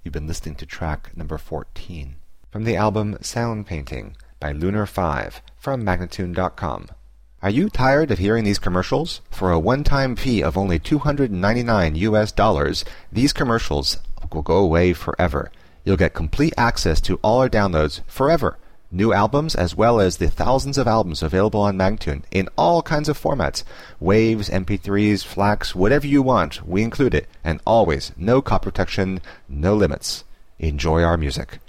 You've been listening to track number 14 from the album Sound Painting by Lunar 5 from Magnatune.com. Are you tired of hearing these commercials? For a one-time fee of only $299, these commercials will go away forever. You'll get complete access to all our downloads forever. New albums as well as the thousands of albums available on Magnatune in all kinds of formats. Waves, MP3s, FLACs, whatever you want, we include it. And always, no copy protection, no limits. Enjoy our music.